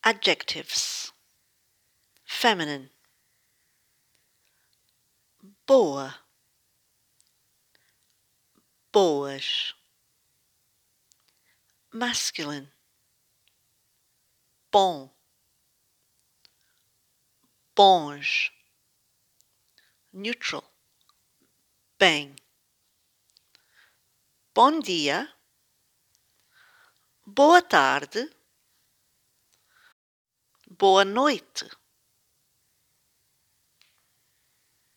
Adjectives. Feminine. Boa, boas. Masculine. Bom, bons. Neutral. Bem. Bom dia, boa tarde, boa noite.